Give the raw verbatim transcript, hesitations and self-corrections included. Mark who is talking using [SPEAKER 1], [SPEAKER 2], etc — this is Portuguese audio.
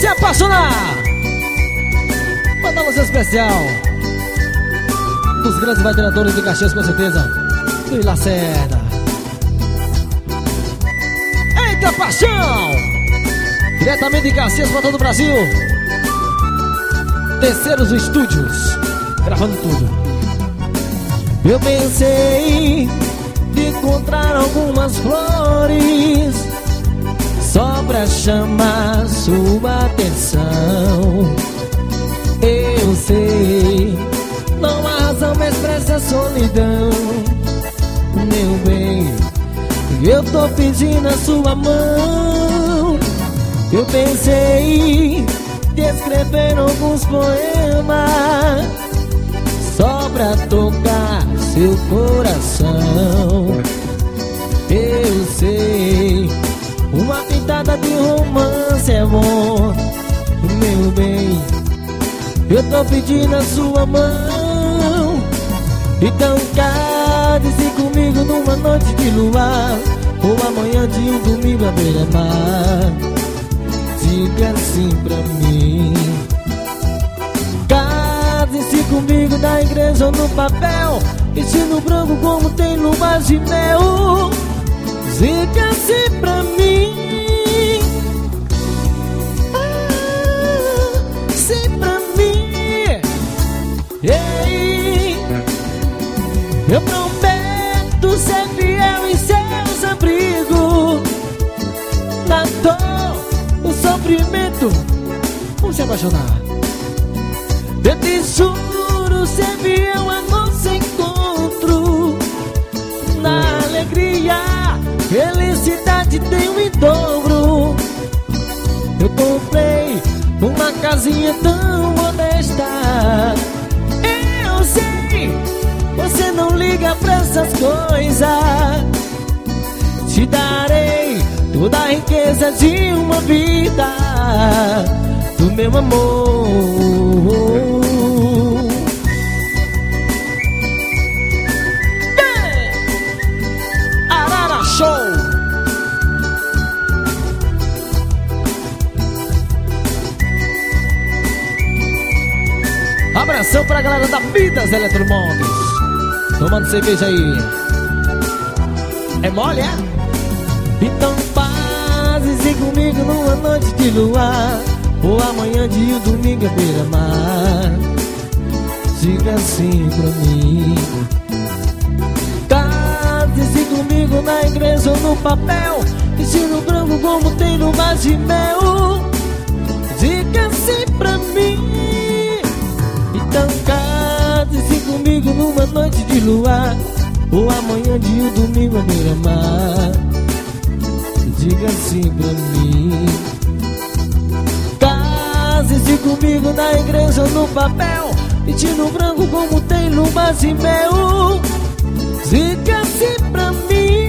[SPEAKER 1] se apaixonar. Manda uma especial dos grandes vadiadores de Caxias, com certeza. Luiz Lacerda. Eita paixão! Diretamente de Caxias para todo o Brasil. Terceiros Estúdios, gravando tudo. Eu pensei de encontrar algumas flores só pra chamar sua atenção. Eu sei, não há razão mais pra essa solidão. Meu bem, eu tô pedindo a sua mão. Eu pensei de escrever alguns poemas só pra tocar seu coração. Eu sei, uma pitada de romance é bom. Meu bem, eu tô pedindo a sua mão. Então case-se comigo numa noite de luar, ou amanhã de um domingo à beira-mar. Diga assim pra mim. Case-se comigo na igreja ou no papel, vestido branco como tem luvas de mel. Diga assim pra mim. Ah, sim pra mim. Ei, eu prometo ser fiel em seus abrigos. Na dor, o sofrimento, vamos se apaixonar. Eu te juro ser fiel a nosso encontro. Na alegria, felicidade tenho em dobro. Eu comprei uma casinha tão modesta. Eu sei, você não liga pra essas coisas. Te darei toda a riqueza de uma vida, do meu amor. Arara Show. Abração pra galera da Vidas Eletromóveis, tomando cerveja aí. É mole, é? Então paz-se comigo numa noite de luar, ou amanhã de um domingo à beira-mar. Diga assim pra mim. Case-se comigo na igreja ou no papel, vestido branco como tem luvas de mel. Diga assim pra mim. Então case-se comigo numa noite de luar, ou amanhã de um domingo à beira-mar. Diga assim pra mim. Case-se comigo na igreja ou no papel, vestido branco como tem luvas de mel. Diga assim pra mim.